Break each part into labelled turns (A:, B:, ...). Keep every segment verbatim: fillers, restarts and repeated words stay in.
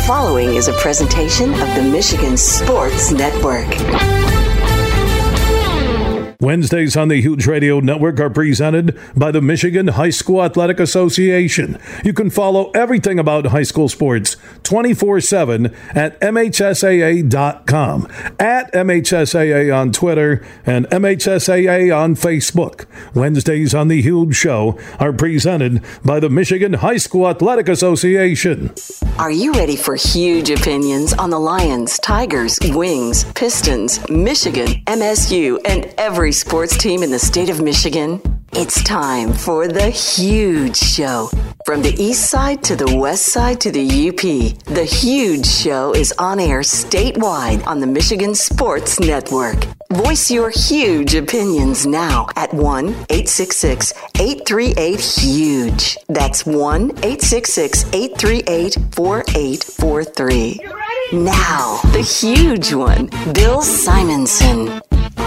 A: following is a presentation of the Michigan Sports Network.
B: Wednesdays on the Huge Radio Network are presented by the Michigan High School Athletic Association. You can follow everything about high school sports twenty-four seven at M H S A A dot com, at M H S A A on Twitter, and M H S A A on Facebook. Wednesdays on the Huge Show are presented by the Michigan High School Athletic Association.
A: Are you ready for huge opinions on the Lions, Tigers, Wings, Pistons, Michigan, M S U, and every sports team in the state of Michigan? It's time for The Huge Show. From the east side to the west side to the U P, The Huge Show is on air statewide on the Michigan Sports Network. Voice your huge opinions now at one eight six six, eight three eight, HUGE. That's one eight six six, eight three eight, four eight four three. Now, the huge one, Bill Simonson.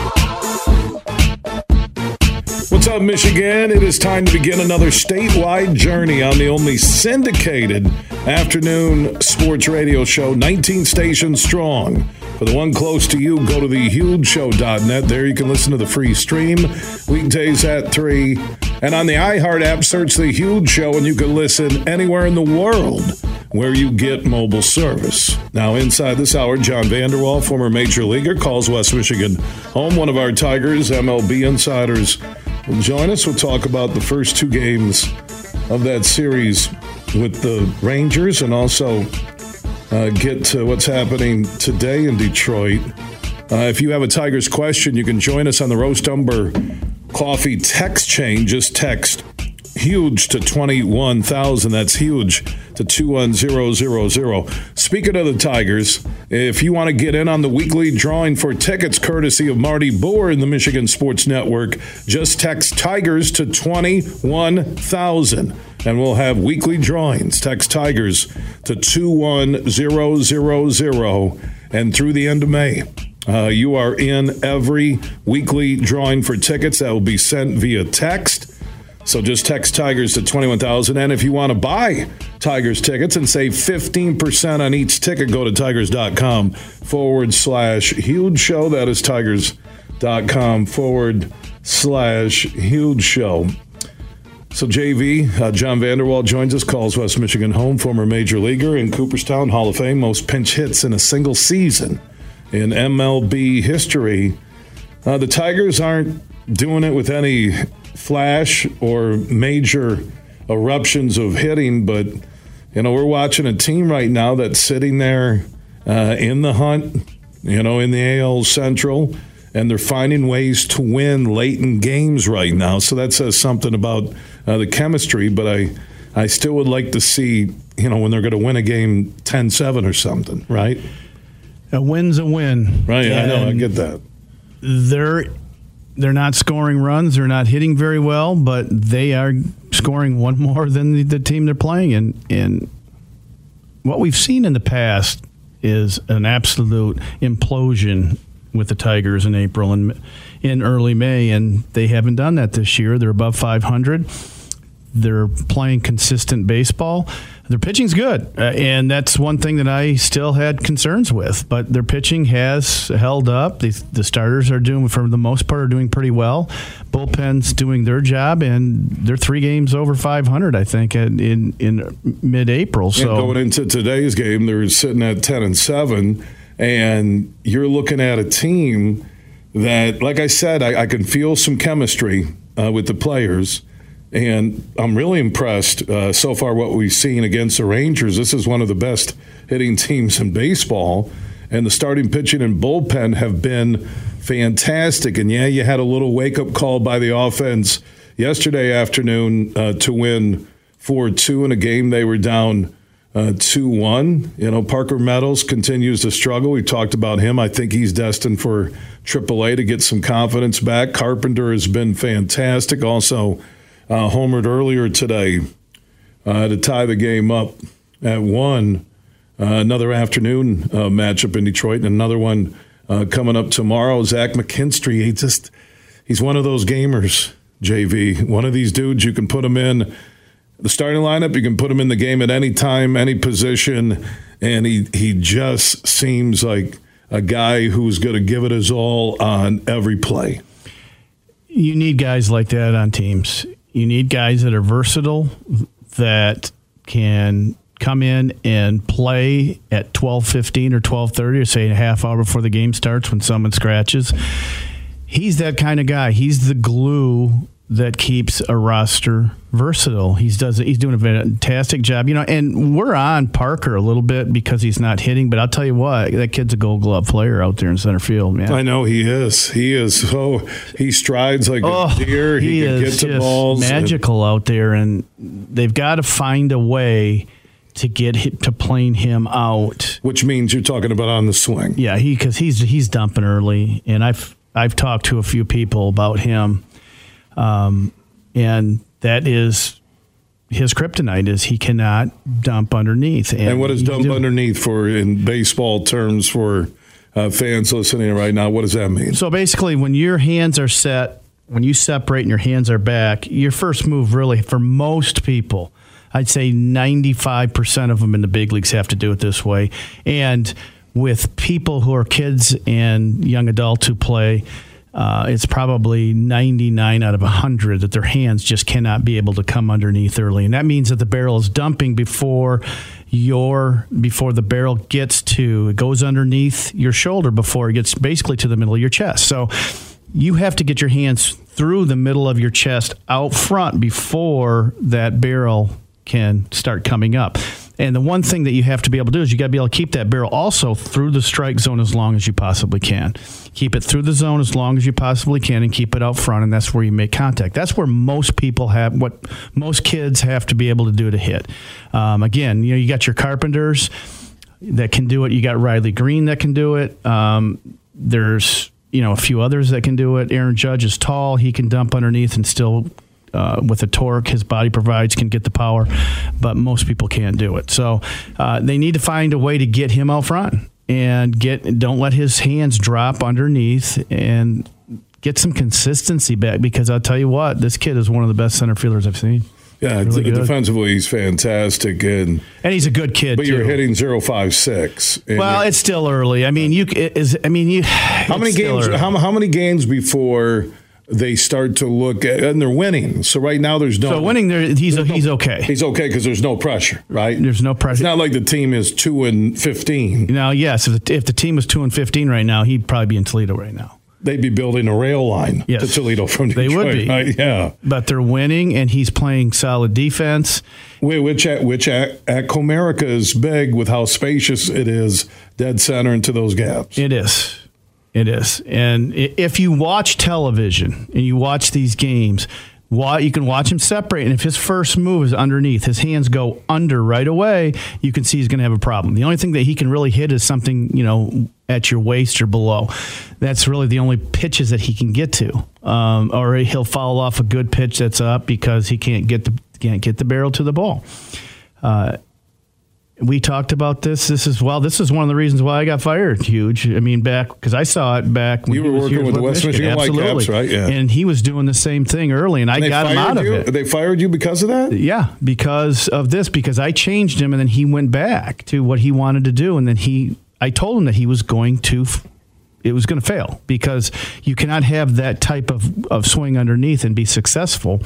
B: What's up, Michigan? It is time to begin another statewide journey on the only syndicated afternoon sports radio show, nineteen stations strong. For the one close to you, go to the huge show dot net. There you can listen to the free stream weekdays at three. And on the iHeart app, search The Huge Show, and you can listen anywhere in the world where you get mobile service. Now, inside this hour, John Vanderwall, former major leaguer, calls West Michigan home. One of our Tigers M L B insiders will join us. We'll talk about the first two games of that series with the Rangers and also uh, get to what's happening today in Detroit. Uh, if you have a Tigers question, you can join us on the Roast Umber Coffee text chain. Just text HUGE to twenty-one thousand. That's HUGE to two one zero zero zero. Speaking of the Tigers, if you want to get in on the weekly drawing for tickets courtesy of Marty Boer in the Michigan Sports Network, just text Tigers to twenty-one thousand and we'll have weekly drawings. Text Tigers to two one zero zero zero, and through the end of May, Uh, you are in every weekly drawing for tickets that will be sent via text. So just text Tigers to twenty-one thousand. And if you want to buy Tigers tickets and save fifteen percent on each ticket, go to tigers.com forward slash huge show. That is tigers.com forward slash huge show. So J V, uh, John Vanderwall joins us, calls West Michigan home, former major leaguer in Cooperstown, Hall of Fame, most pinch hits in a single season in M L B history. Uh, the Tigers aren't doing it with any flash or major eruptions of hitting, but you know, we're watching a team right now that's sitting there uh, in the hunt, you know, in the A L Central, and they're finding ways to win late in games right now. So that says something about uh, the chemistry, but I, I still would like to see, you know, when they're going to win a game ten seven or something, right?
C: A win's a win.
B: Right,
C: and
B: I know, I get that.
C: They're they're not scoring runs, they're not hitting very well, but they are scoring one more than the, the team they're playing. And, and what we've seen in the past is an absolute implosion with the Tigers in April and in early May, and they haven't done that this year. They're above five hundred. They're playing consistent baseball. Their pitching's good, uh, and that's one thing that I still had concerns with. But their pitching has held up. The, the starters are doing, for the most part, are doing pretty well. Bullpen's doing their job, and they're three games over five hundred, I think, in in mid-April. So
B: and going into today's game, they're sitting at ten and seven, and you're looking at a team that, like I said, I, I can feel some chemistry uh, with the players. And I'm really impressed uh, so far what we've seen against the Rangers. This is one of the best hitting teams in baseball. And the starting pitching and bullpen have been fantastic. And, yeah, you had a little wake-up call by the offense yesterday afternoon uh, to win four two in a game they were down uh, two one. You know, Parker Meadows continues to struggle. We talked about him. I think he's destined for triple A to get some confidence back. Carpenter has been fantastic. Also, Uh, homered earlier today uh, to tie the game up at one. Uh, another afternoon uh, matchup in Detroit, and another one uh, coming up tomorrow. Zach McKinstry, he just he's one of those gamers, J V. One of these dudes you can put him in the starting lineup. You can put him in the game at any time, any position, and he, he just seems like a guy who's going to give it his all on every play.
C: You need guys like that on teams. You need guys that are versatile, that can come in and play at twelve fifteen or twelve thirty, or say a half hour before the game starts when someone scratches. He's that kind of guy. He's the glue that keeps a roster versatile. He's does he's doing a fantastic job, you know. And we're on Parker a little bit because he's not hitting, but I'll tell you what, that kid's a Gold Glove player out there in center field, man.
B: I know he is. He is. So he strides like
C: oh,
B: a deer. He,
C: he
B: can
C: is
B: get to
C: just
B: balls.
C: magical and, out there, and they've got to find a way to get him, to plane him out.
B: Which means you're talking about on the swing.
C: Yeah, he because he's he's dumping early, and I've I've talked to a few people about him. Um, and that is his kryptonite is he cannot dump underneath. And,
B: and what is dump do, underneath for in baseball terms for uh, fans listening right now? What does that mean?
C: So basically, when your hands are set, when you separate and your hands are back, your first move really for most people, I'd say ninety-five percent of them in the big leagues have to do it this way. And with people who are kids and young adults who play, Uh, it's probably ninety-nine out of one hundred that their hands just cannot be able to come underneath early. And that means that the barrel is dumping before your before the barrel gets to, it goes underneath your shoulder before it gets basically to the middle of your chest. So you have to get your hands through the middle of your chest out front before that barrel can start coming up. And the one thing that you have to be able to do is you got to be able to keep that barrel also through the strike zone as long as you possibly can. Keep it through the zone as long as you possibly can and keep it out front, and that's where you make contact. That's where most people have, what most kids have to be able to do to hit. Um, again, you know, you got your Carpenters that can do it. You got Riley Green that can do it. Um, there's, you know, a few others that can do it. Aaron Judge is tall. He can dump underneath and still Uh, with the torque his body provides, can get the power, but most people can't do it. So uh, they need to find a way to get him out front and get don't let his hands drop underneath and get some consistency back, because I'll tell you what, this kid is one of the best center fielders I've seen.
B: Yeah, really d- defensively he's fantastic, and
C: and he's a good kid.
B: But
C: too.
B: You're hitting zero five six.
C: Well, it's still early. I mean, you is. I mean, you.
B: How many games? How, how many games before they start to look at, and they're winning. So right now there's no.
C: So winning, there he's no, he's okay.
B: He's okay because there's no pressure, right?
C: There's no pressure.
B: It's not like the team is two and fifteen.
C: Now, yes, if the, if the team was two and fifteen right now, he'd probably be in Toledo right now.
B: They'd be building a rail line
C: yes.
B: to Toledo from Detroit.
C: They would be,
B: right? Yeah.
C: But they're winning, and he's playing solid defense.
B: Which at which at, at Comerica is big with how spacious it is, dead center into those gaps.
C: It is. It is. And if you watch television and you watch these games, you can watch him separate. And if his first move is underneath, his hands go under right away, you can see he's going to have a problem. The only thing that he can really hit is something, you know, at your waist or below. That's really the only pitches that he can get to. Um, or he'll foul off a good pitch that's up because he can't get the can't get the barrel to the ball. Uh, We talked about this. This is well. This is one of the reasons why I got fired. Huge. I mean, back because I saw it back when
B: you
C: he
B: were
C: was
B: working
C: here
B: with the West Michigan, Michigan Whitecaps, right? Yeah.
C: And he was doing the same thing early, and I
B: and
C: got him out
B: you?
C: of it.
B: They fired you because of that?
C: Yeah, because of this. Because I changed him, and then he went back to what he wanted to do, and then he. I told him that he was going to. It was going to fail because you cannot have that type of, of swing underneath and be successful.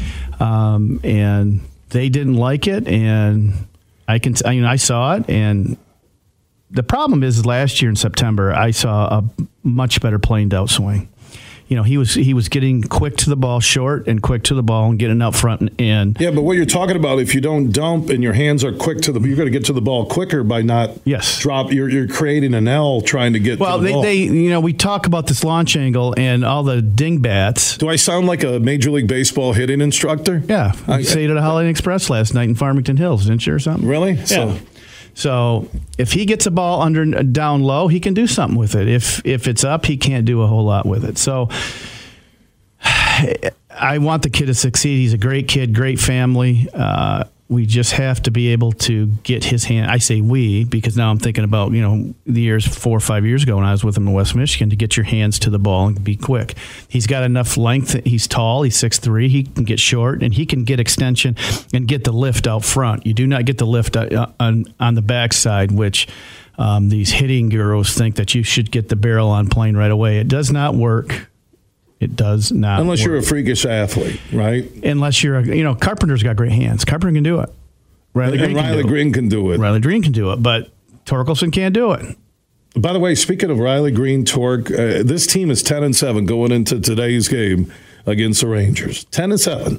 C: Um, and they didn't like it, and. I can. I mean, I saw it, and the problem is last year in September, I saw a much better planed out swing. You know, he was he was getting quick to the ball, short and quick to the ball, and getting out front and in.
B: Yeah, but what you're talking about, if you don't dump and your hands are quick to the, you're going to get to the ball quicker by not
C: yes.
B: drop. You're you're creating an L trying to get.
C: Well,
B: to the
C: they,
B: ball.
C: they you know we talk about this launch angle and all the dingbats.
B: Do I sound like a Major League Baseball hitting instructor?
C: Yeah,
B: I
C: you stayed at a Holiday Inn Express last night in Farmington Hills, didn't you, or something?
B: Really?
C: Yeah.
B: So,
C: So if he gets a ball under down low, he can do something with it. If if it's up, he can't do a whole lot with it. So I want the kid to succeed. He's a great kid, great family. Uh, we just have to be able to get his hand. I say we because now I'm thinking about, you know, the years four or five years ago when I was with him in West Michigan, to get your hands to the ball and be quick. He's got enough length. He's tall. He's six three. He can get short, and he can get extension and get the lift out front. You do not get the lift on, on the backside, which um, these hitting gurus think that you should get the barrel on plane right away. It does not work. It does not
B: Unless
C: work.
B: you're a freakish athlete, right?
C: Unless you're, a, you know, Carpenter's got great hands. Carpenter can do it. Riley,
B: and
C: Green,
B: Riley
C: can
B: Green can do it.
C: Riley Green can do it, but Torkelson can't do it.
B: By the way, speaking of Riley Green, Torque, uh, this team is ten and seven going into today's game against the Rangers. ten and seven.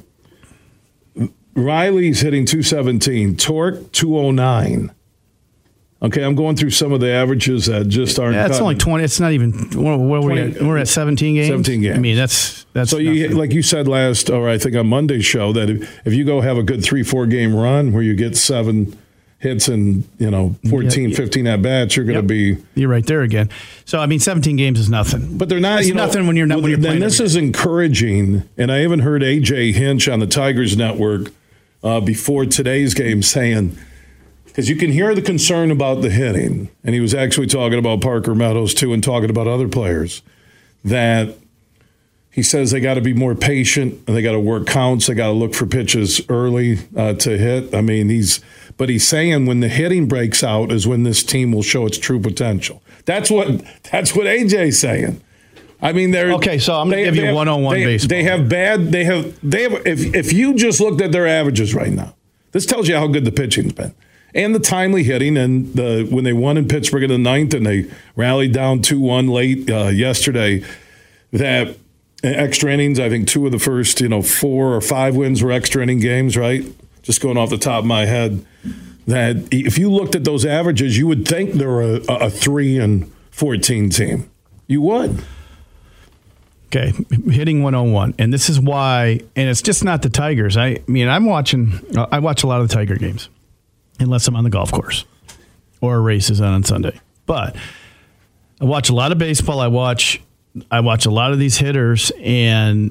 B: Riley's hitting two seventeen. Torque, two oh nine. Okay, I'm going through some of the averages that just aren't.
C: Yeah, it's
B: cutting.
C: only twenty. It's not even. What, what are we at? We're at seventeen games.
B: Seventeen games.
C: I mean, that's that's.
B: So you, like you said last, or I think on Monday's show, that if, if you go have a good three, four game run where you get seven hits and you know fourteen,
C: yeah,
B: fifteen at bats, you're going to
C: yep.
B: be.
C: You're right there again. So I mean, seventeen games is nothing.
B: But they're not.
C: It's
B: you know,
C: nothing when you're not.
B: Well,
C: when you're
B: then
C: playing
B: this is encouraging, and I even heard A J Hinch on the Tigers Network uh, before today's game saying. Because you can hear the concern about the hitting, and he was actually talking about Parker Meadows too and talking about other players, that he says they got to be more patient and they got to work counts, they got to look for pitches early uh, to hit. I mean, he's but he's saying when the hitting breaks out is when this team will show its true potential. That's what that's what A J's saying. I mean, they're
C: okay. So I'm going to give you one on one baseball.
B: They have bad. They have. They have. If if you just looked at their averages right now, this tells you how good the pitching's been. And the timely hitting, and the when they won in Pittsburgh in the ninth, and they rallied down two one late uh, yesterday. That extra innings, I think two of the first, you know, four or five wins were extra inning games, right? Just going off the top of my head, that if you looked at those averages, you would think they were a, a three and fourteen team. You would.
C: Okay, hitting one oh one, and this is why, and it's just not the Tigers. I, I mean, I'm watching. I watch a lot of the Tiger games. Unless I'm on the golf course or races on on Sunday. But I watch a lot of baseball. I watch I watch a lot of these hitters, and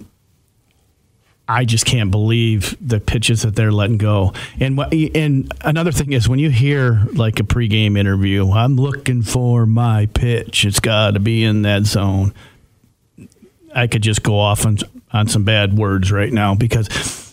C: I just can't believe the pitches that they're letting go. And and another thing is when you hear like a pregame interview, I'm looking for my pitch. It's got to be in that zone. I could just go off on, on some bad words right now because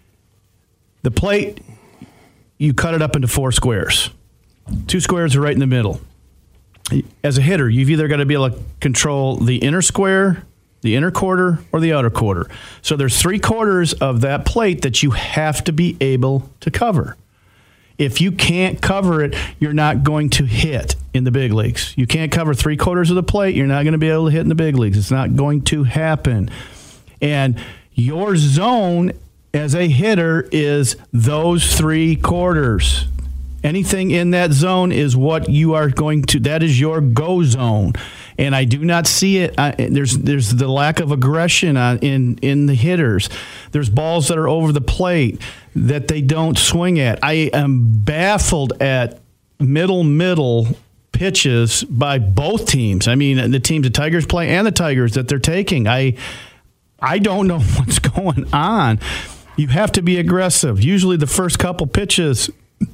C: the plate, you cut it up into four squares. Two squares are right in the middle. As a hitter, you've either got to be able to control the inner square, the inner quarter, or the outer quarter. So there's three quarters of that plate that you have to be able to cover. If you can't cover it, you're not going to hit in the big leagues. You can't cover three quarters of the plate, you're not going to be able to hit in the big leagues. It's not going to happen. And your zone as a hitter is those three quarters. Anything in that zone is what you are going to, that is your go zone. And I do not see it. Uh, there's there's the lack of aggression on, in, in the hitters. There's balls that are over the plate that they don't swing at. I am baffled at middle, middle pitches by both teams. I mean, the teams the Tigers play and the Tigers that they're taking. I I don't know what's going on. You have to be aggressive. Usually the first couple pitches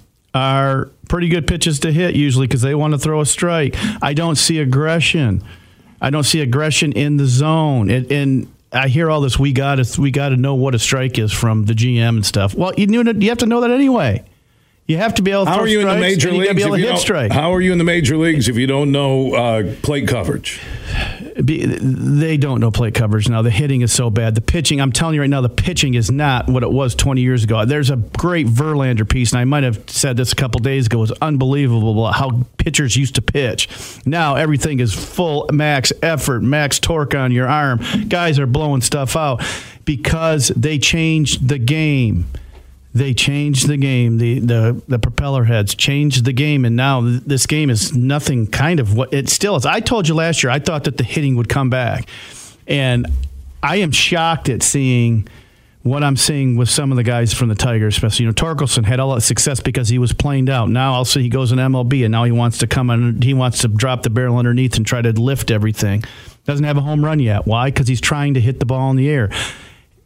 C: are pretty good pitches to hit usually because they want to throw a strike. I don't see aggression. I don't see aggression in the zone. It, and I hear all this, we got to we got to know what a strike is from the G M and stuff. Well, you, knew, you have to know that anyway. You have to be able to
B: how
C: throw
B: are you
C: strikes,
B: in the major
C: and you
B: leagues
C: be able to hit
B: don't,
C: strike.
B: How are you in the major leagues if you don't know uh, plate coverage?
C: Be, they don't know plate coverage now. The hitting is so bad. The pitching, I'm telling you right now, the pitching is not what it was twenty years ago. There's a great Verlander piece, and I might have said this a couple days ago. It was unbelievable how pitchers used to pitch. Now everything is full max effort, max torque on your arm. Guys are blowing stuff out because they changed the game. They changed the game. The, the the propeller heads changed the game, and now th- this game is nothing kind of what it still is. I told you last year I thought that the hitting would come back, and I am shocked at seeing what I'm seeing with some of the guys from the Tigers, especially. You know, Torkelson had all that success because he was planed out. Now also he goes in M L B, and now he wants to come in, he wants to drop the barrel underneath and try to lift everything. Doesn't have a home run yet. Why? Because he's trying to hit the ball in the air.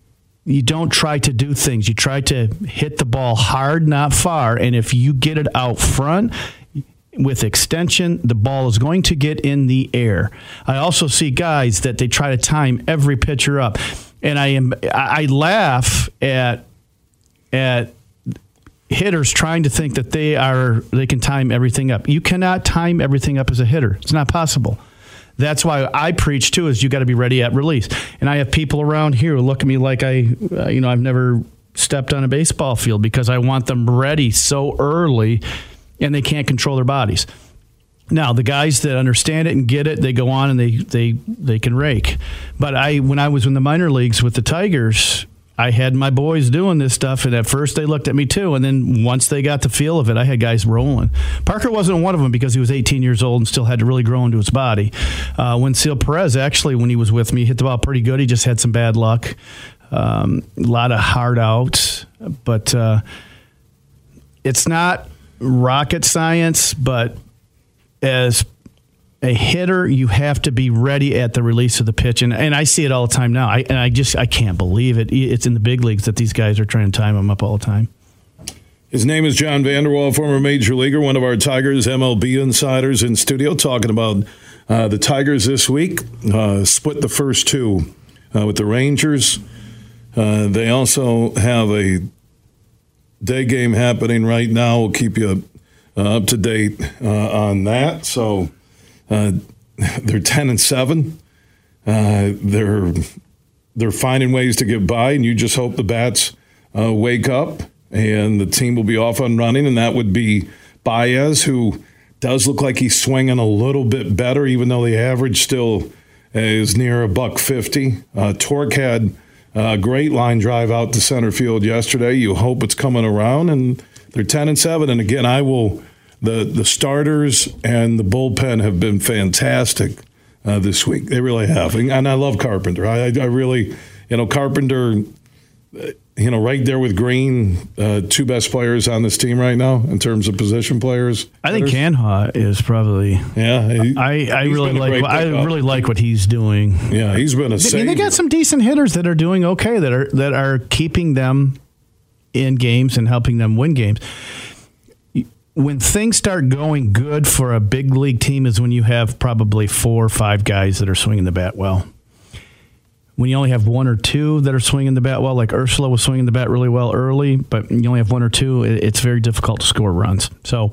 C: you don't try to do things. You try to hit the ball hard, not far. And if you get it out front with extension, the ball is going to get in the air. I also see guys that they try to time every pitcher up. And I am I laugh at at hitters trying to think that they are they can time everything up. You cannot time everything up as a hitter. It's not possible. That's why I preach too, is you got to be ready at release. And I have people around here who look at me like I, uh, you know, I've never stepped on a baseball field because I want them ready so early, and they can't control their bodies. Now, the guys that understand it and get it, they go on and they they they can rake. But I, when I was in the minor leagues with the Tigers, I had my boys doing this stuff, and at first they looked at me too, and then once they got the feel of it, I had guys rolling. Parker wasn't one of them because he was eighteen years old and still had to really grow into his body. Uh, when Seal Perez, actually, when he was with me, hit the ball pretty good. He just had some bad luck. Um, a lot of hard outs, but uh, it's not rocket science, but as a hitter, you have to be ready at the release of the pitch, and and I see it all the time now. I and I just I can't believe it. It's in the big leagues that these guys are trying to time them up all the time.
B: His name is John Vander Wal, former major leaguer, one of our Tigers M L B insiders in studio, talking about uh, the Tigers this week. Uh, split the first two uh, with the Rangers. Uh, they also have a day game happening right now. We'll keep you uh, up to date uh, on that. So. Uh, they're ten and seven. Uh, they're they're finding ways to get by, and you just hope the bats uh, wake up and the team will be off and running. And that would be Baez, who does look like he's swinging a little bit better, even though the average still is near a buck fifty. Uh, Torque had a great line drive out to center field yesterday. You hope it's coming around, and they're ten and seven. And again, I will. The the starters and the bullpen have been fantastic uh, this week. They really have. And I love Carpenter. I, I really, you know, Carpenter, you know, right there with Green, uh, two best players on this team right now in terms of position players.
C: I think Canha is probably.
B: Yeah. He,
C: I, I really like I really like what he's doing.
B: Yeah, he's been a savior.
C: I mean, they got some decent hitters that are doing okay, that are that are keeping them in games and helping them win games. When things start going good for a big league team is when you have probably four or five guys that are swinging the bat well. When you only have one or two that are swinging the bat well, like Ursula was swinging the bat really well early, but you only have one or two, it's very difficult to score runs. So,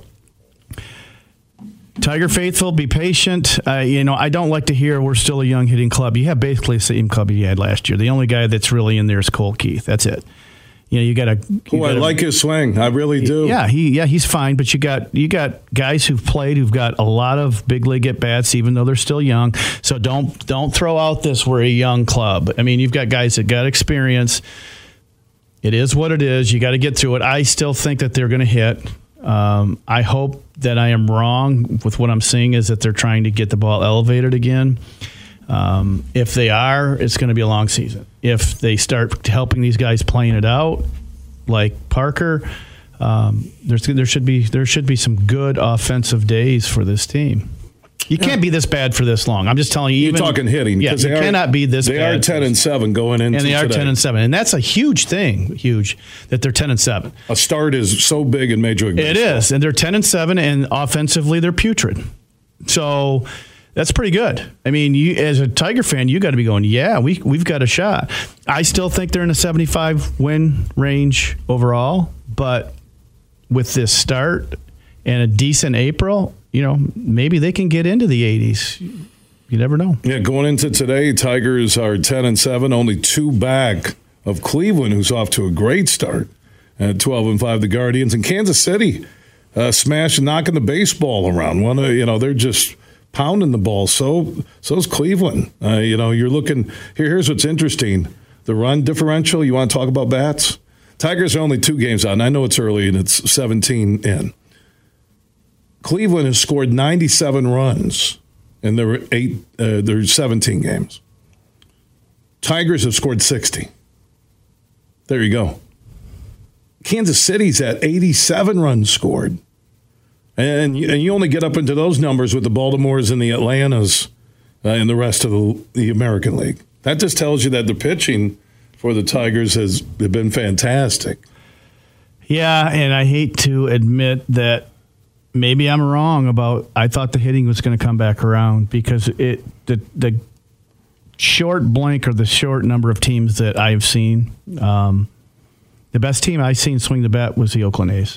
C: Tiger faithful, be patient. Uh, you know, I don't like to hear we're still a young hitting club. You have basically the same club you had last year. The only guy that's really in there is Cole Keith. That's it. You know, you got to.
B: Oh, I like his swing. I really do.
C: Yeah, he yeah he's fine. But you got you got guys who've played who've got a lot of big league at bats, even though they're still young. So don't don't throw out this we're a young club. I mean, you've got guys that got experience. It is what it is. You got to get through it. I still think that they're going to hit. Um, I hope that I am wrong with what I'm seeing is that they're trying to get the ball elevated again. Um, if they are, it's going to be a long season. If they start helping these guys playing it out, like Parker, um, there's there should be there should be some good offensive days for this team. You can't be this bad for this long. I'm just telling you.
B: You're
C: even,
B: talking hitting.
C: Yeah, you
B: are,
C: cannot be this
B: they
C: bad.
B: They are ten and seven going into
C: and they are
B: today.
C: ten and seven, and that's a huge thing. Huge that they're ten and seven.
B: A start is so big in Major League Baseball.
C: It is, and they're ten and seven, and offensively they're putrid. So. That's pretty good. I mean, you as a Tiger fan, you got to be going, yeah, we, we've got a shot. I still think they're in a seventy-five win range overall, but with this start and a decent April, you know, maybe they can get into the eighties. You never know.
B: Yeah, going into today, Tigers are ten and seven, only two back of Cleveland, who's off to a great start at twelve and five. The Guardians and Kansas City uh, smashing, knocking the baseball around. One, you know, they're just pounding the ball. So so's Cleveland. Uh, you know, you're looking here. Here's what's interesting: the run differential. You want to talk about bats? Tigers are only two games out. And I know it's early and it's seventeen in. Cleveland has scored ninety-seven runs in their eight, uh, their seventeen games. Tigers have scored sixty. There you go. Kansas City's at eighty-seven runs scored. And you, and you only get up into those numbers with the Baltimores and the Atlantas uh, and the rest of the, the American League. That just tells you that the pitching for the Tigers has been fantastic.
C: Yeah, and I hate to admit that maybe I'm wrong about. I thought the hitting was going to come back around because it the the short blank or the short number of teams that I've seen. Um, the best team I've seen swing the bat was the Oakland A's.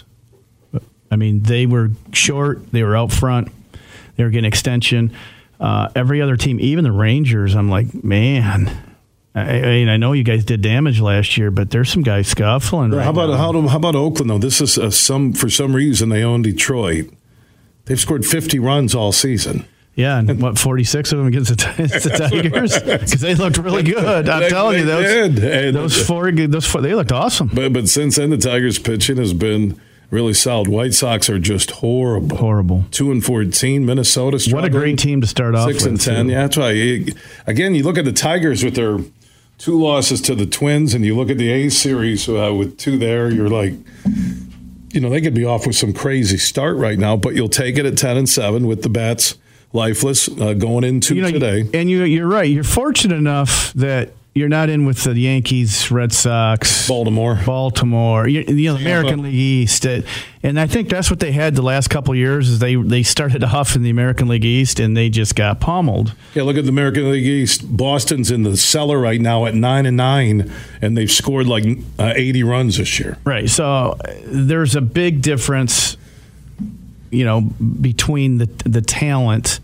C: I mean, they were short. They were out front. They were getting extension. Uh, every other team, even the Rangers, I'm like, man. I, I mean, I know you guys did damage last year, but there's some guys scuffling. Right
B: how about
C: now.
B: how, do, how about Oakland though? This is uh, some for some reason they own Detroit. They've scored fifty runs all season.
C: Yeah, and what, forty-six of them against the, the Tigers? Because they looked really good. I'm
B: they,
C: telling
B: they
C: you, those,
B: did.
C: those four, those four, they looked awesome.
B: But but since then, the Tigers' pitching has been really solid. White Sox are just horrible.
C: Horrible.
B: Two and fourteen. Minnesota struggling.
C: What a great team to start off with.
B: Six and ten.
C: Too.
B: Yeah, that's why. Again, you look at the Tigers with their two losses to the Twins, and you look at the A's series uh, with two there. You're like, you know, they could be off with some crazy start right now, but you'll take it at ten and seven with the bats lifeless uh, going into
C: you know,
B: today.
C: And you, you're right. You're fortunate enough that you're not in with the Yankees, Red Sox,
B: Baltimore,
C: Baltimore. You, you know, the American League East, and I think that's what they had the last couple of years. Is they they started off in the American League East and they just got pummeled.
B: Yeah, look at the American League East. Boston's in the cellar right now at nine and nine, and they've scored like uh, eighty runs this year.
C: Right. So uh, there's a big difference, you know, between the the talent,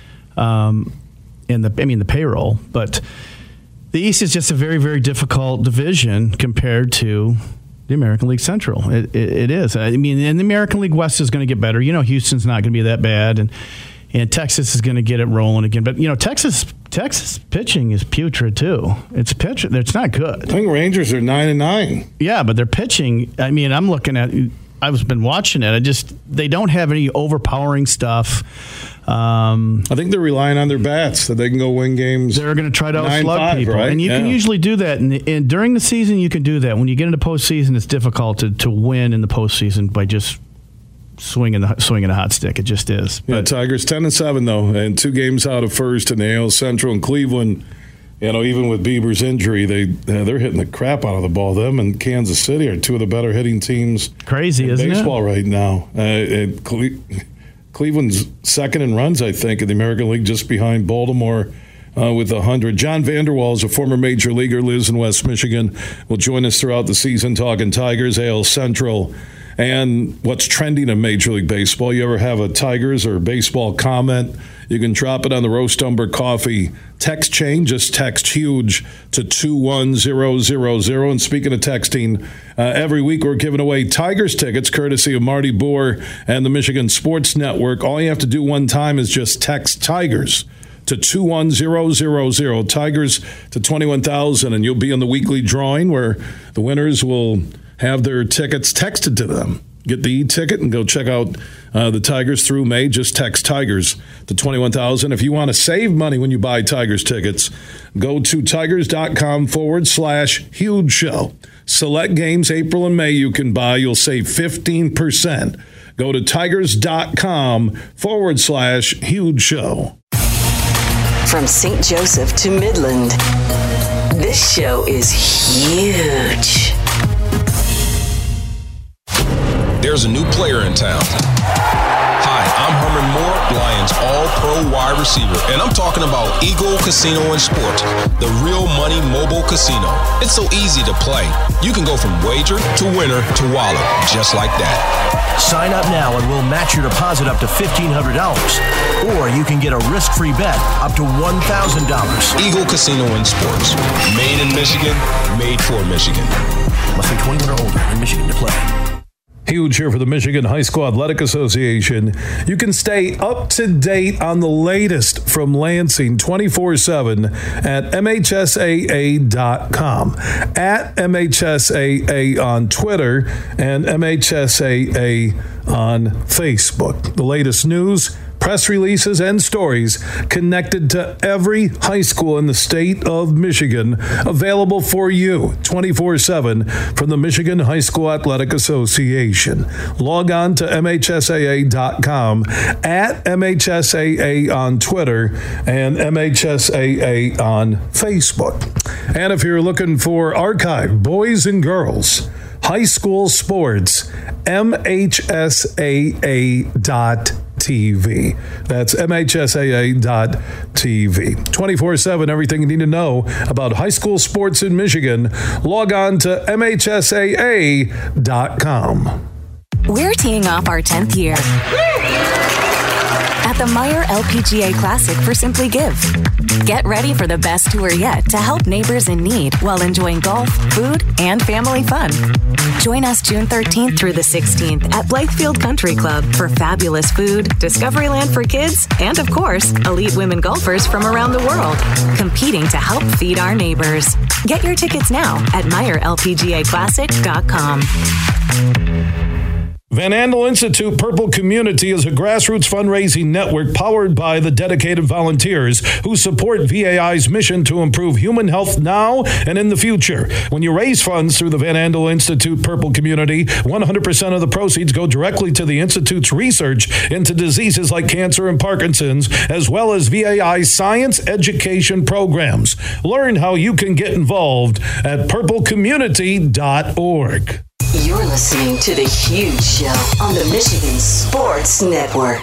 C: um, and the I mean the payroll, but. The East is just a very, very difficult division compared to the American League Central. It, it, it is. I mean, and the American League West is going to get better. You know, Houston's not going to be that bad, and and Texas is going to get it rolling again. But you know, Texas Texas pitching is putrid too. It's pitch. It's not good.
B: I think Rangers are nine and nine.
C: Yeah, but their pitching. I mean, I'm looking at. I've been watching it. I just they don't have any overpowering stuff. Um,
B: I think they're relying on their bats that they can go win games.
C: They're going to try to
B: nine,
C: outslug
B: five,
C: people,
B: right?
C: and you
B: yeah.
C: can usually do that. And, and during the season, you can do that. When you get into postseason, it's difficult to, to win in the postseason by just swinging the swinging a hot stick. It just is.
B: Yeah,
C: but,
B: Tigers ten and seven though, and two games out of first in the A L Central. And Cleveland, you know, even with Bieber's injury, they uh, they're hitting the crap out of the ball. Them and Kansas City are two of the better hitting teams.
C: Crazy,
B: in
C: isn't
B: baseball
C: it?
B: right now. Uh, and Cle- Cleveland's second in runs, I think, in the American League, just behind Baltimore uh, with one hundred. John Vanderwall is a former major leaguer, lives in West Michigan, will join us throughout the season talking Tigers, A L Central, and what's trending in Major League Baseball. You ever have a Tigers or baseball comment, you can drop it on the Roast Umber Coffee text chain. Just text HUGE to two one zero zero zero. And speaking of texting, uh, every week we're giving away Tigers tickets courtesy of Marty Boer and the Michigan Sports Network. All you have to do one time is just text Tigers to two one zero zero zero. Tigers to twenty-one thousand, and you'll be in the weekly drawing where the winners will have their tickets texted to them. Get the e-ticket and go check out uh, the Tigers through May. Just text Tigers to twenty-one thousand. If you want to save money when you buy Tigers tickets, go to tigers.com forward slash huge show. Select games April and May you can buy. You'll save fifteen percent. Go to tigers.com forward slash huge show.
A: From Saint Joseph to Midland, this show is huge.
D: There's a new player in town. Hi, I'm Herman Moore, Lions All-Pro wide receiver, and I'm talking about Eagle Casino and Sports, the real money mobile casino. It's so easy to play. You can go from wager to winner to wallet, just like that.
E: Sign up now and we'll match your deposit up to fifteen hundred dollars. Or you can get a risk-free bet up to one thousand dollars.
D: Eagle Casino and Sports. Made in Michigan, made for Michigan.
E: Must be twenty-one or older in Michigan to play.
B: Huge here for the Michigan High School Athletic Association. You can stay up to date on the latest from Lansing twenty-four seven at M H S A A dot com, at M H S A A on Twitter, and M H S A A on Facebook. The latest news, press releases, and stories connected to every high school in the state of Michigan, available for you twenty-four seven from the Michigan High School Athletic Association. Log on to M H S A A dot com, at M H S A A on Twitter, and M H S A A on Facebook. And if you're looking for archive boys and girls high school sports, M H S A A dot T V. That's M H S A A dot T V. twenty-four seven, everything you need to know about high school sports in Michigan. Log on to M H S A A dot com.
F: We're teeing off our tenth year at the Meijer L P G A Classic for Simply Give. Get ready for the best tour yet to help neighbors in need while enjoying golf, food, and family fun. Join us June thirteenth through the sixteenth at Blythefield Country Club for fabulous food, Discoveryland for kids, and of course, elite women golfers from around the world, competing to help feed our neighbors. Get your tickets now at Meijer L P G A Classic dot com.
B: Van Andel Institute Purple Community is a grassroots fundraising network powered by the dedicated volunteers who support V A I's mission to improve human health now and in the future. When you raise funds through the Van Andel Institute Purple Community, one hundred percent of the proceeds go directly to the Institute's research into diseases like cancer and Parkinson's, as well as V A I's science education programs. Learn how you can get involved at purple community dot org.
A: You're listening to The Huge Show on the Michigan Sports Network.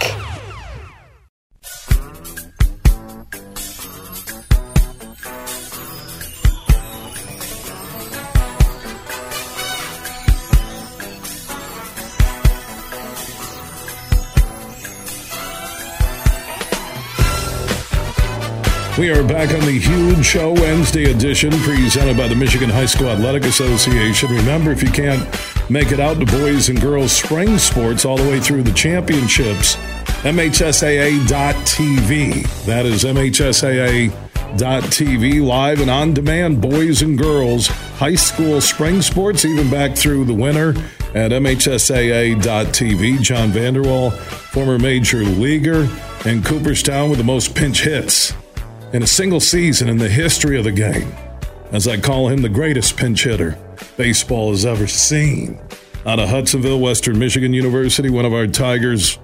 B: We are back on the Huge Show Wednesday edition, presented by the Michigan High School Athletic Association. Remember, if you can't make it out to boys and girls spring sports all the way through the championships, M H S A A dot T V. That is M H S A A dot T V, live and on-demand boys and girls high school spring sports, even back through the winter at M H S A A dot T V. John Vanderwall, former major leaguer, and Cooperstown with the most pinch hits in a single season in the history of the game, as I call him the greatest pinch hitter baseball has ever seen. Out of Hudsonville, Western Michigan University, one of our Tigers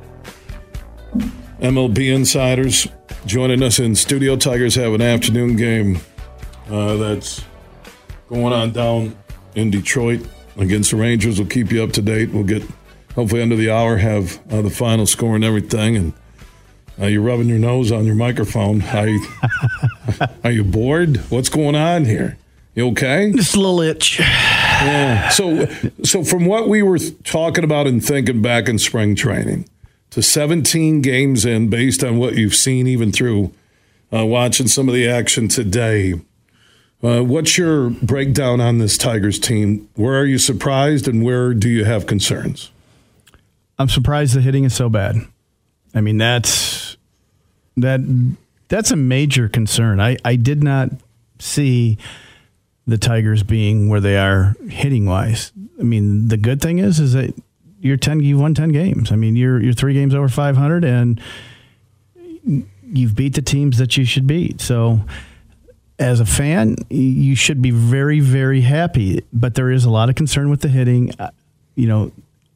B: M L B insiders joining us in studio. Tigers have an afternoon game uh, that's going on down in Detroit against the Rangers. We'll keep you up to date. We'll get, hopefully under the hour, have uh, the final score and everything. And Uh, you're rubbing your nose on your microphone. Are you, are you bored? What's going on here? You okay?
C: Just a little itch.
B: Yeah. So, so from what we were talking about and thinking back in spring training to seventeen games in, based on what you've seen, even through uh, watching some of the action today, uh, what's your breakdown on this Tigers team? Where are you surprised, and where do you have concerns?
C: I'm surprised the hitting is so bad. I mean, that's that that's a major concern. I, I did not see the Tigers being where they are hitting wise. I mean, the good thing is is that you're ten you won ten games. I mean, you're you're three games over five hundred, and you've beat the teams that you should beat. So as a fan, you should be very, very happy. But there is a lot of concern with the hitting. You know,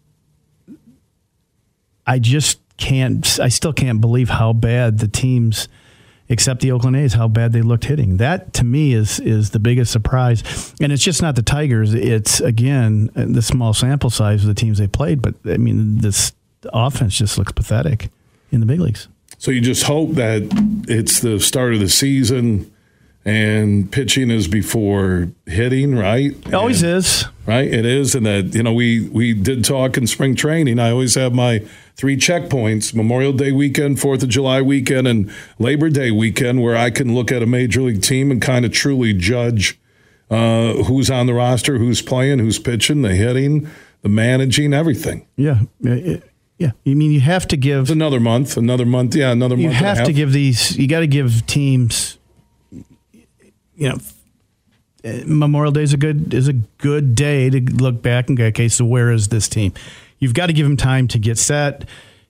C: I just can't, I still can't believe how bad the teams, except the Oakland A's, how bad they looked hitting. That, to me, is is the biggest surprise. And it's just not the Tigers. It's, again, the small sample size of the teams they played. But, I mean, this offense just looks pathetic in the big leagues.
B: So you just hope that it's the start of the season and pitching is before hitting, right?
C: It always
B: and,
C: is.
B: Right? It is. And that, you know, we, we did talk in spring training. I always have my three checkpoints: Memorial Day weekend, fourth of July weekend, and Labor Day weekend, where I can look at a major league team and kind of truly judge uh, who's on the roster, who's playing, who's pitching, the hitting, the managing, everything.
C: Yeah. It, yeah. I mean, you have to give.
B: It's another month, another month. Yeah, another
C: you
B: month.
C: You have
B: and a
C: to give these, you got to give teams, you know, Memorial Day is a good is a good day to look back and go, okay, so where is this team? You've got to give them time to get set.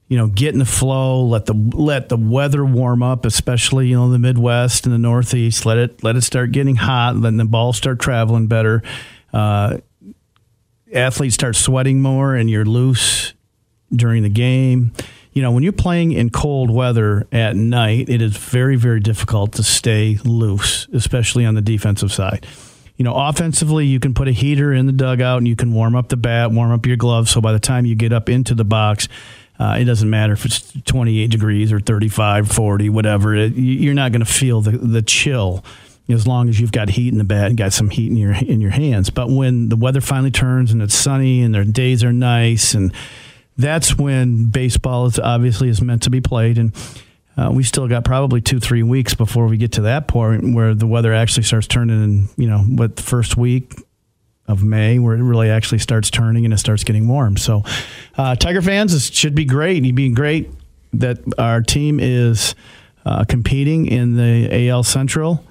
C: you know, get in the flow, let the let the weather warm up, especially, you know, the Midwest and the Northeast. Let it let it start getting hot, letting the ball start traveling better. Uh, athletes start sweating more, and you're loose during the game. You know, when you're playing in cold weather at night, it is very, very difficult to stay loose, especially on the defensive side. You know, offensively, you can put a heater in the dugout and you can warm up the bat, warm up your gloves. So by the time you get up into the box, uh, it doesn't matter if it's twenty-eight degrees or thirty-five, forty, whatever. It, you're not going to feel the, the chill as long as you've got heat in the bat and got some heat in your in your hands. But when the weather finally turns and it's sunny and their days are nice, and that's when baseball is obviously is meant to be played. And uh, we still got probably two, three weeks before we get to that point where the weather actually starts turning in, you know, what, the first week of May, where it really actually starts turning and it starts getting warm. So uh, Tiger fans, it should be great. It'd be great that our team is uh, competing in the A L Central.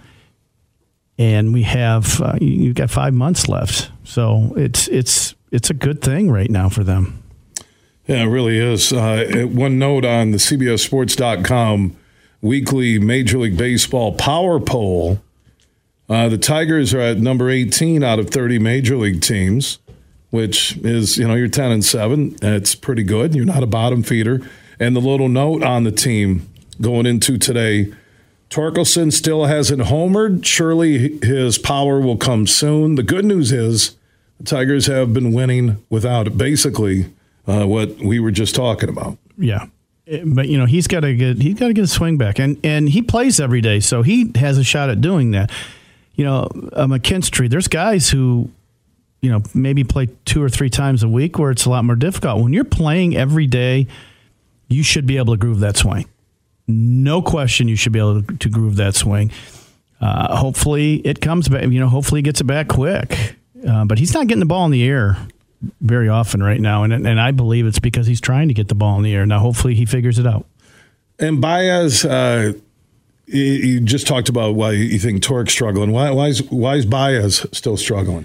C: And we have, uh, you've got five months left. So it's it's it's a good thing right now for them.
B: Yeah, it really is. Uh, one note on the C B S Sports dot com weekly Major League Baseball power poll. Uh, the Tigers are at number eighteen out of thirty Major League teams, which is, you know, you're ten and seven. That's pretty good. You're not a bottom feeder. And the little note on the team going into today, Torkelson still hasn't homered. Surely his power will come soon. The good news is the Tigers have been winning without it, basically uh, what we were just talking about.
C: Yeah. But, you know, he's got to get he's got to get a swing back. And, and he plays every day, so he has a shot at doing that. You know, a McKinstry, there's guys who, you know, maybe play two or three times a week where it's a lot more difficult. When you're playing every day, you should be able to groove that swing. No question you should be able to, to groove that swing. Uh, hopefully it comes back, you know, hopefully he gets it back quick. Uh, but he's not getting the ball in the air very often right now, and and I believe it's because he's trying to get the ball in the air. Now, hopefully he figures it out.
B: And Baez, uh, you, you just talked about why you think Torque's struggling. Why, why, is, why is Baez still struggling?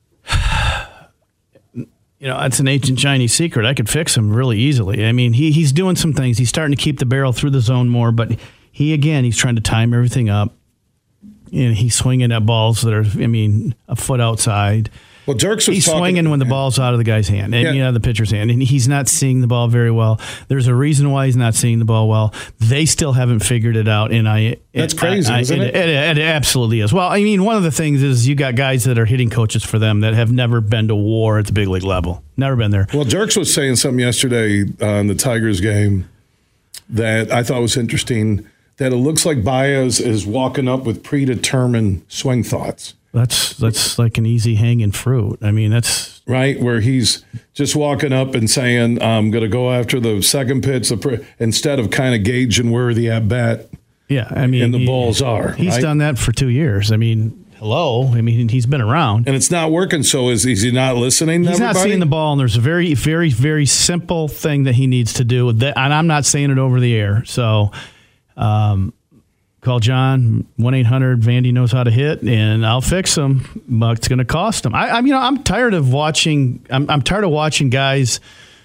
C: You know, that's an ancient Chinese secret. I could fix him really easily. I mean, he he's doing some things. He's starting to keep the barrel through the zone more, but he, again, he's trying to time everything up. And he's swinging at balls that are, I mean, a foot outside.
B: Well, Dirks was
C: He's
B: talking,
C: swinging when the ball's out of the guy's hand, and
B: yeah.
C: you know, the pitcher's hand, and he's not seeing the ball very well. There's a reason why he's not seeing the ball well. They still haven't figured it out, and I
B: that's
C: it,
B: crazy,
C: I,
B: isn't
C: I,
B: it?
C: It, it? It absolutely is. Well, I mean, one of the things is you got guys that are hitting coaches for them that have never been to war at the big league level, never been there.
B: Well, Dirks was saying something yesterday on the Tigers game that I thought was interesting. That it looks like Baez is walking up with predetermined swing thoughts.
C: That's that's like an easy hanging fruit. I mean, that's
B: right where he's just walking up and saying, "I'm going to go after the second pitch," the pre-, instead of kind of gauging where the at bat,
C: yeah, I mean,
B: and the
C: he,
B: balls are.
C: He's
B: right?
C: done that for two years. I mean, hello. I mean, he's been around,
B: and it's not working. So is, is he not listening? To
C: he's
B: everybody?
C: not seeing the ball, and there's a very, very, very simple thing that he needs to do. That, and I'm not saying it over the air. So. Um, Call John, one eight hundred Vandy knows how to hit, and I'll fix him, but it's going to cost him. I, I'm, you know, I'm tired of watching. I'm, I'm tired of watching guys.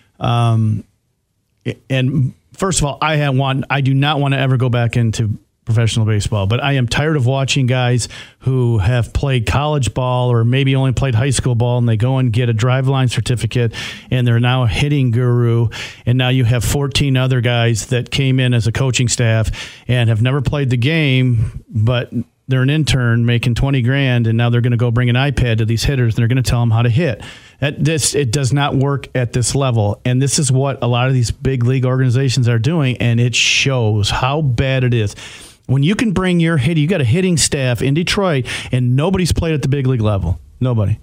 C: Um, and first of all, I have want. I do not want to ever go back into professional baseball, but I am tired of watching guys who have played college ball or maybe only played high school ball, and they go and get a driveline certificate, and they're now a hitting guru. And now you have fourteen other guys that came in as a coaching staff and have never played the game, but they're an intern making twenty grand, and now they're going to go bring an iPad to these hitters, and they're going to tell them how to hit. At this, it does not work at this level, and this is what a lot of these big league organizations are doing, and it shows how bad it is. When you can bring your hit, you got a hitting staff in Detroit, and nobody's played at the big league level. Nobody.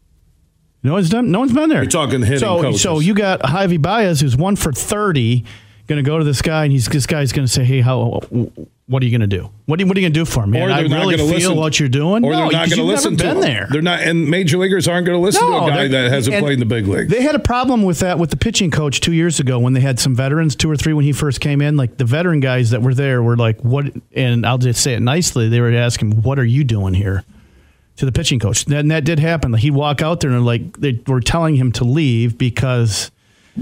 C: No one's done. No one's been there.
B: You're talking hitting
C: so,
B: coaches.
C: So you got Javi Baez, who's one for thirty, going to go to this guy, and he's this guy's going to say, "Hey, how? What are you going to do? What are you, what are you going to do for me?
B: Or
C: I really feel
B: listen,
C: what you're doing.
B: Or
C: no,
B: they're not going to listen
C: never
B: to
C: been
B: him.
C: there.
B: They're not, and major leaguers aren't going to listen
C: no,
B: to a guy that hasn't played in the big league.
C: They had a problem with that with the pitching coach two years ago when they had some veterans, two or three when he first came in. Like the veteran guys that were there were like, "What?" And I'll just say it nicely. They were asking, "What are you doing here?" To the pitching coach. And that did happen. He'd walk out there and like they were telling him to leave because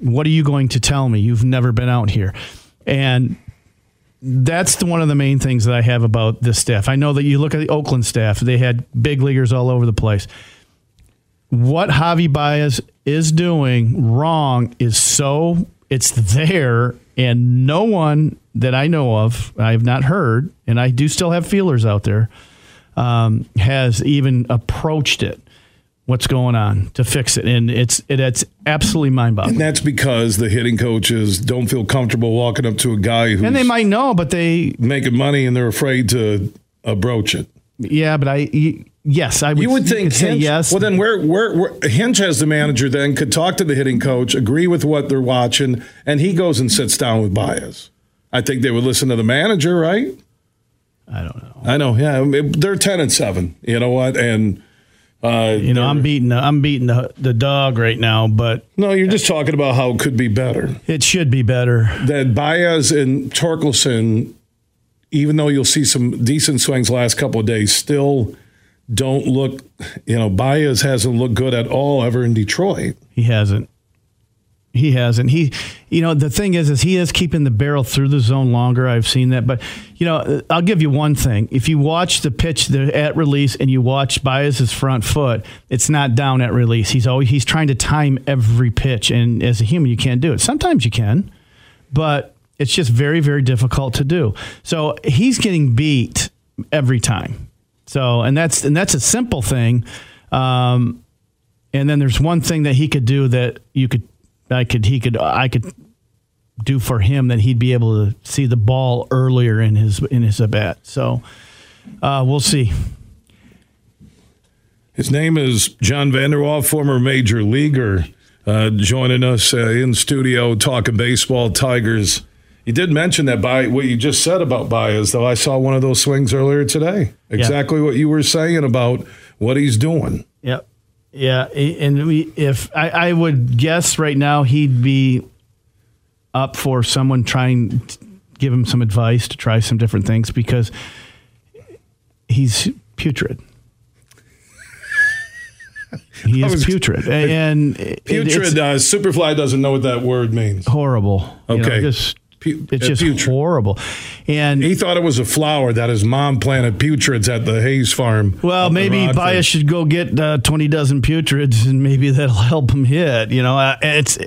C: What are you going to tell me? You've never been out here. And that's the, one of the main things that I have about this staff. I know that you look at the Oakland staff, they had big leaguers all over the place. What Javi Baez is doing wrong is so, it's there, and no one that I know of, I have not heard, and I do still have feelers out there, um, has even approached it. What's going on to fix it? And it's it, it's absolutely mind-boggling.
B: And that's because the hitting coaches don't feel comfortable walking up to a guy who's
C: and they might know, but they
B: making money and they're afraid to approach it.
C: Yeah, but I yes, I would.
B: You would
C: you
B: think
C: could say
B: Hinch,
C: yes.
B: Well, then where where where Hinch as the manager then could talk to the hitting coach, agree with what they're watching, and he goes and sits down with Baez. I think they would listen to the manager, right?
C: I don't know.
B: I know. Yeah, they're ten and seven. You know what? And Uh,
C: you know, I'm beating the, I'm beating the, the dog right now, but
B: no, you're just talking about how it could be better.
C: It should be better.
B: That Baez and Torkelson, even though you'll see some decent swings last couple of days, still don't look. You know, Baez hasn't looked good at all ever in Detroit.
C: He hasn't. He hasn't. He, you know, the thing is, is he is keeping the barrel through the zone longer. I've seen that. But, you know, I'll give you one thing. If you watch the pitch at release and you watch Baez's front foot, it's not down at release. He's always he's trying to time every pitch. And as a human, you can't do it. Sometimes you can, but it's just very, very difficult to do. So he's getting beat every time. So, and that's and that's a simple thing. Um, and then there's one thing that he could do that you could. I could, he could, I could do for him that he'd be able to see the ball earlier in his in his at bat. So uh, we'll see.
B: His name is John Vander Wal, former major leaguer, uh, joining us uh, in studio talking baseball, Tigers. You did mention that by what you just said about Baez, though. I saw one of those swings earlier today. Exactly yeah. what you were saying about what he's doing.
C: Yep. Yeah, and we, if I, I would guess right now he'd be up for someone trying to give him some advice to try some different things because he's putrid. He is putrid, and
B: putrid. Uh, Superfly doesn't know what that word means.
C: Horrible.
B: Okay,
C: you know, just. It's just
B: putrid.
C: horrible. And
B: he thought it was a flower that his mom planted putrids at the Hayes farm.
C: Well, maybe Baez should go get uh, twenty dozen putrids, and maybe that'll help him hit. You know, uh, it's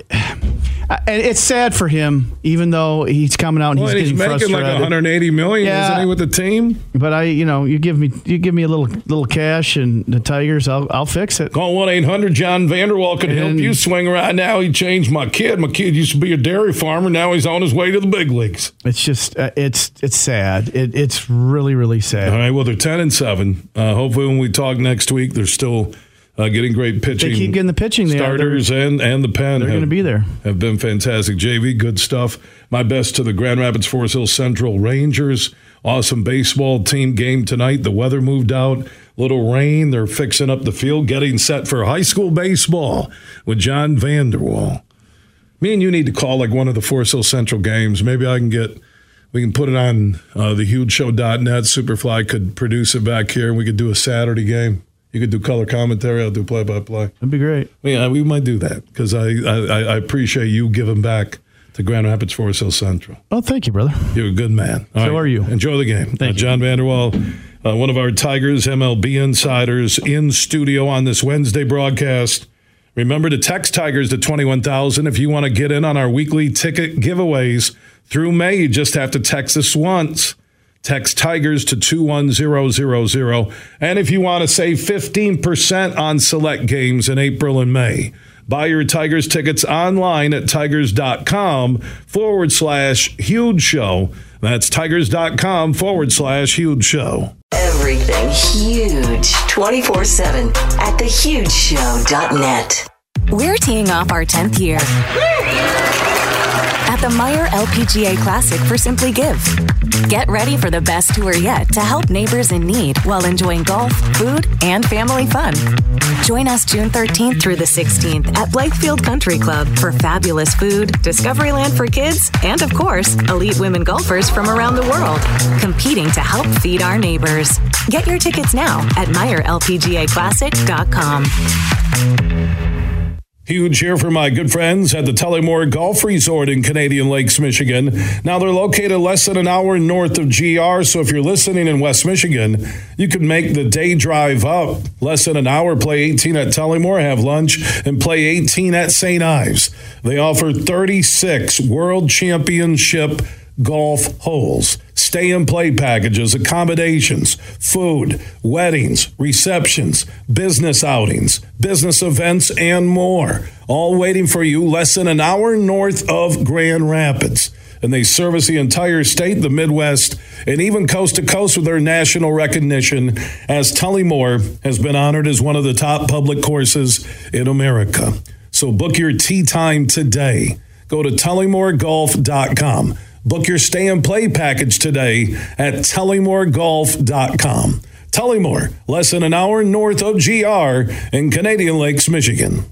C: it's sad for him, even though he's coming out and
B: well,
C: he's
B: getting
C: he's making
B: frustrated. like one hundred eighty million dollars, yeah, isn't he, with the team?
C: But I, you know, you give me you give me a little little cash and the Tigers, I'll I'll fix it.
B: Call one eight hundred John Vander Wal can and, help you swing right now. He changed my kid. My kid used to be a dairy farmer. Now he's on his way to the big leagues.
C: It's just uh, it's it's sad. It, it's really really sad.
B: All right. Well, they're ten and seven. Uh, hopefully, when we talk next week, they're still uh, getting great pitching.
C: They keep getting the pitching.
B: Starters
C: they
B: and and the pen.
C: They're going to be there.
B: Have been fantastic. J V, good stuff. My best to the Grand Rapids Forest Hill Central Rangers. Awesome baseball team game tonight. The weather moved out. Little rain. They're fixing up the field, getting set for high school baseball with John Vander Wal. Me and you need to call like one of the Forest Hill Central games. Maybe I can get, we can put it on uh, the huge show dot net. Superfly could produce it back here, and we could do a Saturday game. You could do color commentary. I'll do play-by-play.
C: That'd be great.
B: Yeah, we might do that because I, I, I appreciate you giving back to Grand Rapids Forest Hill Central.
C: Oh, thank you, brother.
B: You're a good man.
C: All so right. are you.
B: Enjoy the game.
C: Thank
B: uh,
C: you.
B: John Vander Wal, uh, one of our Tigers M L B insiders in studio on this Wednesday broadcast. Remember to text Tigers to twenty-one thousand if you want to get in on our weekly ticket giveaways through May. You just have to text us once. Text Tigers to two one zero zero zero. And if you want to save fifteen percent on select games in April and May, buy your Tigers tickets online at tigers.com forward slash huge show. That's tigers.com forward slash huge show.
A: Everything huge twenty-four seven at the huge show dot net.
F: We're teeing off our tenth year at the Meijer L P G A Classic for Simply Give. Get ready for the best tour yet to help neighbors in need while enjoying golf, food, and family fun. Join us June thirteenth through the sixteenth at Blythefield Country Club for fabulous food, Discoveryland for kids, and of course, elite women golfers from around the world, competing to help feed our neighbors. Get your tickets now at Meijer L P G A Classic dot com.
B: Huge here for my good friends at the Tullymore Golf Resort in Canadian Lakes, Michigan. Now, they're located less than an hour north of G R, so if you're listening in West Michigan, you can make the day drive up less than an hour, play eighteen at Tullymore, have lunch, and play eighteen at Saint Ives. They offer thirty-six World Championship golf holes, stay and play packages, accommodations, food, weddings, receptions, business outings, business events, and more. All waiting for you less than an hour north of Grand Rapids. And they service the entire state, the Midwest, and even coast to coast with their national recognition, as Tullymore has been honored as one of the top public courses in America. So book your tee time today. Go to tullymore golf dot com. Book your stay and play package today at tullymore golf dot com. Tullymore, less than an hour north of G R in Canadian Lakes, Michigan.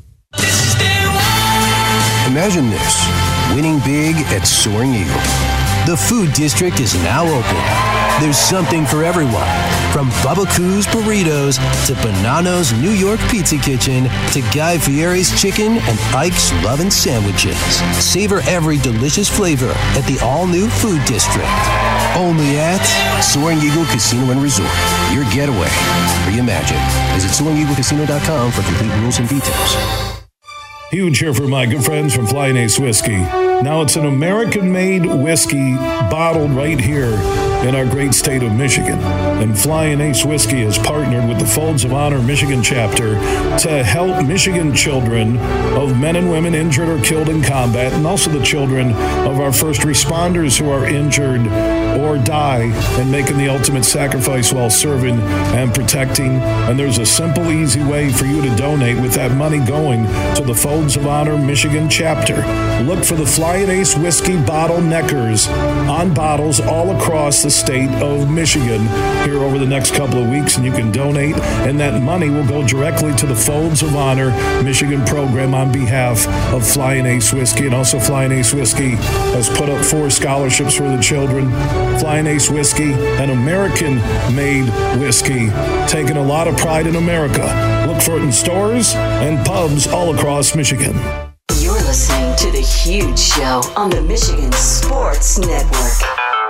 E: Imagine this, winning big at Soaring Eagle. The food district is now open. There's something for everyone, from Bubba Coo's Burritos to Bonanno's New York Pizza Kitchen to Guy Fieri's Chicken and Ike's Lovin' Sandwiches. Savor every delicious flavor at the all-new Food District. Only at Soaring Eagle Casino and Resort. Your getaway reimagined. Visit soaring eagle casino dot com for complete rules and details.
B: Huge here for my good friends from Flying Ace Whiskey. Now, it's an American-made whiskey bottled right here in our great state of Michigan. And Flying Ace Whiskey has partnered with the Folds of Honor Michigan chapter to help Michigan children of men and women injured or killed in combat, and also the children of our first responders who are injured or die and making the ultimate sacrifice while serving and protecting. And there's a simple, easy way for you to donate with that money going to the Folds of Honor Michigan chapter. Look for the Flying Ace Whiskey bottleneckers on bottles all across the state of Michigan here over the next couple of weeks, and you can donate, and that money will go directly to the Folds of Honor Michigan program on behalf of Flying Ace Whiskey. And also Flying Ace Whiskey has put up four scholarships for the children. Flying Ace Whiskey, an American-made whiskey, taking a lot of pride in America. Look for it in stores and pubs all across Michigan.
A: You're listening to The Huge Show on the Michigan Sports Network.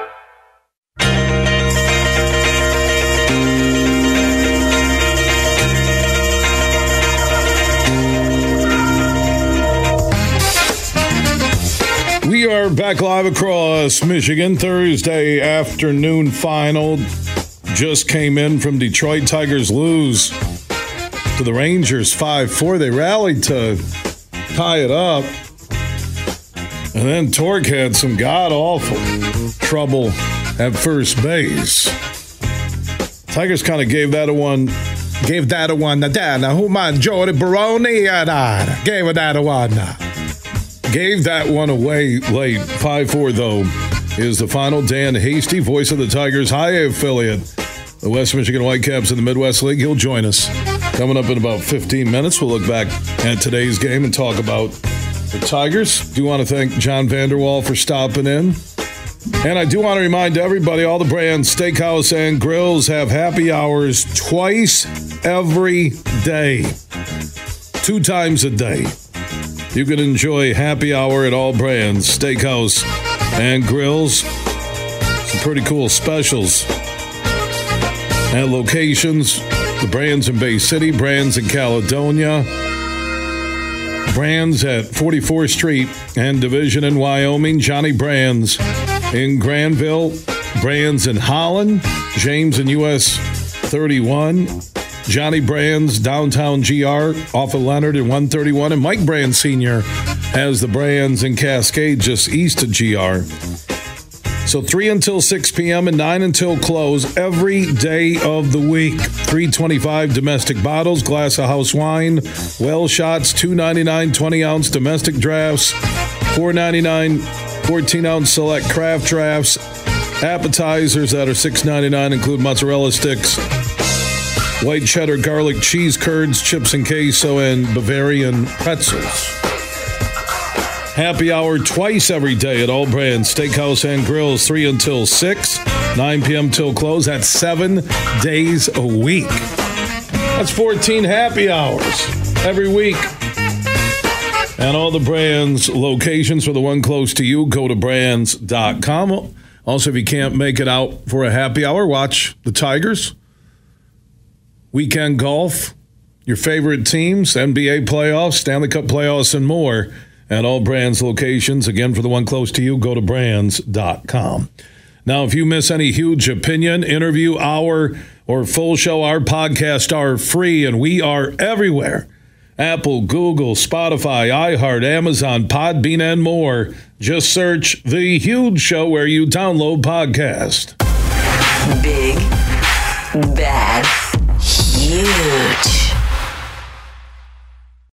B: We are back live across Michigan. Thursday afternoon final just came in from Detroit. Tigers lose to the Rangers five four. They rallied to tie it up. And then Torque had some god-awful trouble at first base. Tigers kind of gave that a one. Gave that a one. Now, who man? Jordy Baroni? Gave it that a one. Gave that one away late. five four, though, is the final. Dan Hasty, voice of the Tigers High A affiliate, the West Michigan Whitecaps in the Midwest League. He'll join us coming up in about fifteen minutes. We'll look back at today's game and talk about the Tigers. Do want to thank John Vanderwall for stopping in. And I do want to remind everybody, all the brands, Steakhouse and Grills, have happy hours twice every day. Two times a day. You can enjoy happy hour at all brands, Steakhouse and Grills. Some pretty cool specials at locations. The brands in Bay City, brands in Caledonia, brands at forty-fourth Street and Division in Wyoming, Johnny Brands in Granville, brands in Holland, James in U S thirty-one, Johnny Brands, downtown G R, off of Leonard in one thirty-one, and Mike Brands Senior has the brands in Cascade, just east of G R. So three until six p.m. and nine until close every day of the week. three twenty-five domestic bottles, glass of house wine, well shots, two ninety-nine twenty-ounce domestic drafts, four ninety-nine fourteen-ounce select craft drafts, appetizers that are six ninety-nine include mozzarella sticks, white cheddar garlic cheese curds, chips and queso, and Bavarian pretzels. Happy hour twice every day at all brands, Steakhouse and Grills, three until six, nine p.m. till close. That's seven days a week. That's fourteen happy hours every week. And all the Brands locations for the one close to you, go to brands dot com. Also, if you can't make it out for a happy hour, watch the Tigers. Weekend golf, your favorite teams, N B A playoffs, Stanley Cup playoffs, and more at all Brands locations. Again, for the one close to you, go to brands dot com. Now, if you miss any huge opinion, interview hour, or full show, our podcasts are free, and we are everywhere. Apple, Google, Spotify, iHeart, Amazon, Podbean, and more. Just search The Huge Show where you download podcast.
A: Big, bad, huge.